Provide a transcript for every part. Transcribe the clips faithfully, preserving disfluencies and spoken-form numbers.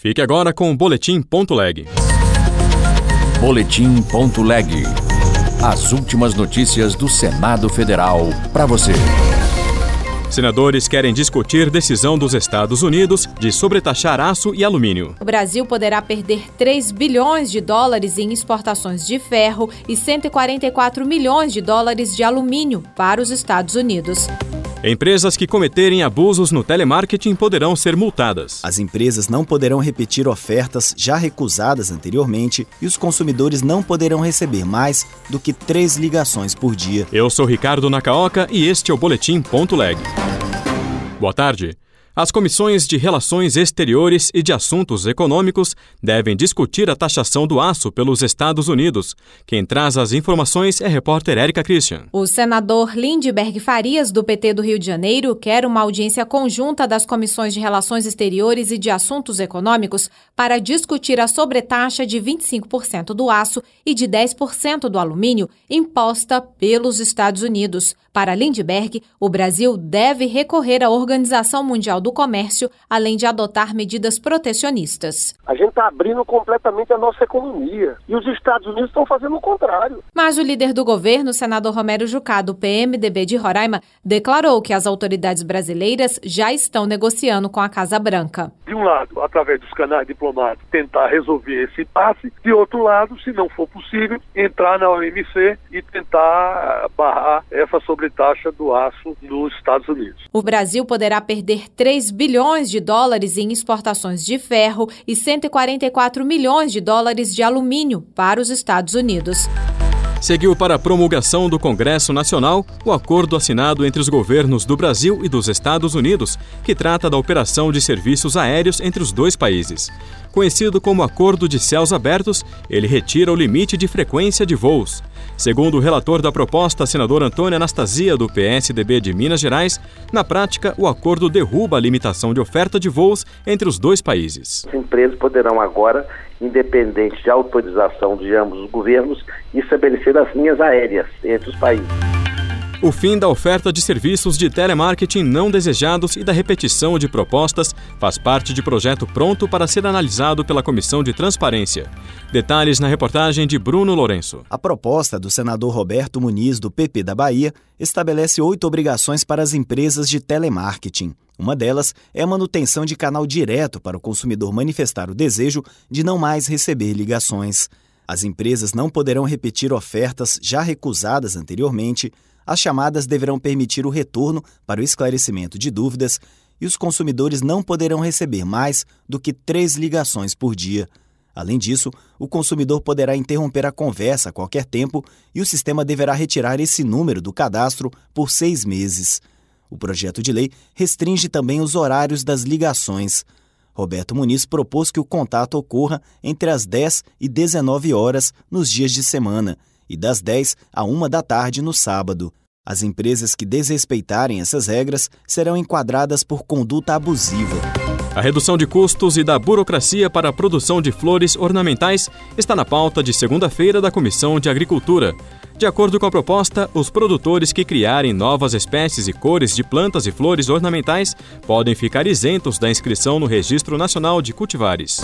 Fique agora com o Boletim Ponto Leg. Boletim Ponto Leg. As últimas notícias do Senado Federal para você. Senadores querem discutir decisão dos Estados Unidos de sobretaxar aço e alumínio. O Brasil poderá perder três bilhões de dólares em exportações de ferro e cento e quarenta e quatro milhões de dólares de alumínio para os Estados Unidos. Empresas que cometerem abusos no telemarketing poderão ser multadas. As empresas não poderão repetir ofertas já recusadas anteriormente e os consumidores não poderão receber mais do que três ligações por dia. Eu sou Ricardo Nakaoka e este é o Boletim Ponto Leg. Boa tarde. As comissões de Relações Exteriores e de Assuntos Econômicos devem discutir a taxação do aço pelos Estados Unidos. Quem traz as informações é a repórter Érica Christian. O senador Lindbergh Farias, do P T do Rio de Janeiro, quer uma audiência conjunta das Comissões de Relações Exteriores e de Assuntos Econômicos para discutir a sobretaxa de vinte e cinco por cento do aço e de dez por cento do alumínio imposta pelos Estados Unidos. Para Lindbergh, o Brasil deve recorrer à Organização Mundial do Comércio, além de adotar medidas protecionistas. A gente está abrindo completamente a nossa economia e os Estados Unidos estão fazendo o contrário. Mas o líder do governo, o senador Romero Jucá, do P M D B de Roraima, declarou que as autoridades brasileiras já estão negociando com a Casa Branca. De um lado, através dos canais diplomáticos, tentar resolver esse impasse. De outro lado, se não for possível, entrar na O M C e tentar barrar essa sobretaxa do aço nos Estados Unidos. O Brasil poderá perder três bilhões de dólares em exportações de ferro e cento e quarenta e quatro milhões de dólares de alumínio para os Estados Unidos. Seguiu para a promulgação do Congresso Nacional o acordo assinado entre os governos do Brasil e dos Estados Unidos, que trata da operação de serviços aéreos entre os dois países. Conhecido como Acordo de Céus Abertos, ele retira o limite de frequência de voos. Segundo o relator da proposta, senador Antônio Anastasia, do P S D B de Minas Gerais, na prática, o acordo derruba a limitação de oferta de voos entre os dois países. As empresas poderão agora, independente de autorização de ambos os governos, estabelecer as linhas aéreas entre os países. O fim da oferta de serviços de telemarketing não desejados e da repetição de propostas faz parte de projeto pronto para ser analisado pela Comissão de Transparência. Detalhes na reportagem de Bruno Lourenço. A proposta do senador Roberto Muniz, do P P da Bahia, estabelece oito obrigações para as empresas de telemarketing. Uma delas é a manutenção de canal direto para o consumidor manifestar o desejo de não mais receber ligações. As empresas não poderão repetir ofertas já recusadas anteriormente. As chamadas deverão permitir o retorno para o esclarecimento de dúvidas e os consumidores não poderão receber mais do que três ligações por dia. Além disso, o consumidor poderá interromper a conversa a qualquer tempo e o sistema deverá retirar esse número do cadastro por seis meses. O projeto de lei restringe também os horários das ligações. Roberto Muniz propôs que o contato ocorra entre as dez e dezenove horas nos dias de semana e das dez à uma da tarde no sábado. As empresas que desrespeitarem essas regras serão enquadradas por conduta abusiva. A redução de custos e da burocracia para a produção de flores ornamentais está na pauta de segunda-feira da Comissão de Agricultura. De acordo com a proposta, os produtores que criarem novas espécies e cores de plantas e flores ornamentais podem ficar isentos da inscrição no Registro Nacional de Cultivares.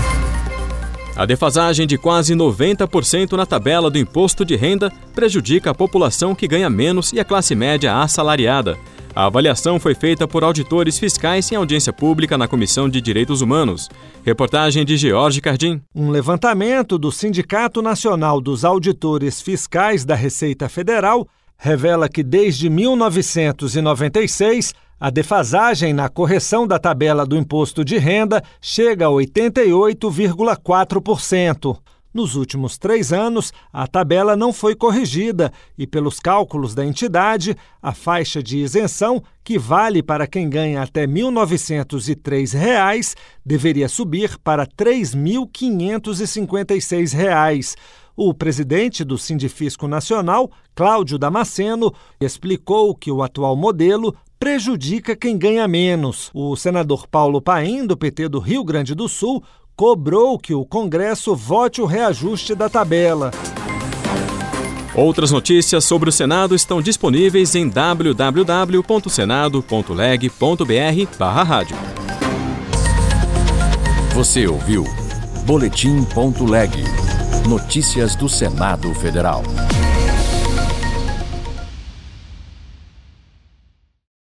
A defasagem de quase noventa por cento na tabela do imposto de renda prejudica a população que ganha menos e a classe média assalariada. A avaliação foi feita por auditores fiscais em audiência pública na Comissão de Direitos Humanos. Reportagem de George Cardim. Um levantamento do Sindicato Nacional dos Auditores Fiscais da Receita Federal revela que desde mil novecentos e noventa e seis, a defasagem na correção da tabela do imposto de renda chega a oitenta e oito vírgula quatro por cento. Nos últimos três anos, a tabela não foi corrigida e, pelos cálculos da entidade, a faixa de isenção, que vale para quem ganha até mil novecentos e três reais, deveria subir para três mil quinhentos e cinquenta e seis reais. O presidente do Sindifisco Nacional, Cláudio Damasceno, explicou que o atual modelo prejudica quem ganha menos. O senador Paulo Paim, do P T do Rio Grande do Sul, cobrou que o Congresso vote o reajuste da tabela. Outras notícias sobre o Senado estão disponíveis em w w w ponto senado ponto leg ponto b r barra rádio. Você ouviu Boletim Ponto Leg. Notícias do Senado Federal.